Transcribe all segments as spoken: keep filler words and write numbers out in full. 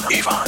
ایوان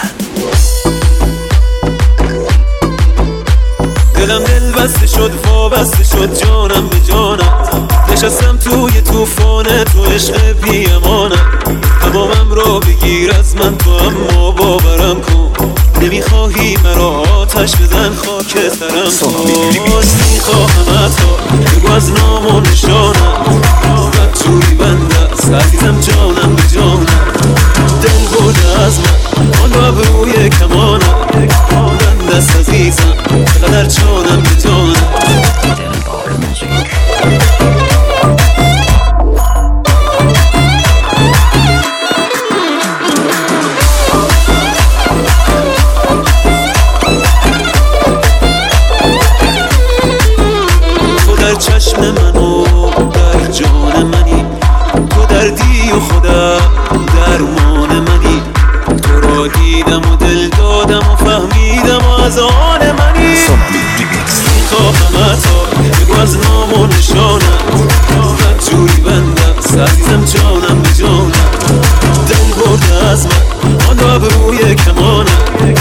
دلم دل بسته شد وابسته شد جانم به جانم، نشستم توی توفانه تو عشق بی امانم. تمامم رو بگیر از من تو اما باورم کن، نمیخواهی مرا آتش بزن خاک سرم کن. میخواهم حتی بگو از نام و نشانم، بد جوری بنده است عزیزم جانم به جانم. دل برده از من آن رو ابروی کمانم، بنده است عزیزم چقدر جانم به جانم. چشم منو در جان منی، تو دردی و خودم درمان منی. تو را دیدم و دل دادم و فهمیدم و از آن منی. میخواهم حتی بگو از نام و نشانم، بد جوری بنده است عزیزم جانم به جانم. دل برده از من آن رو ابروی کمانم،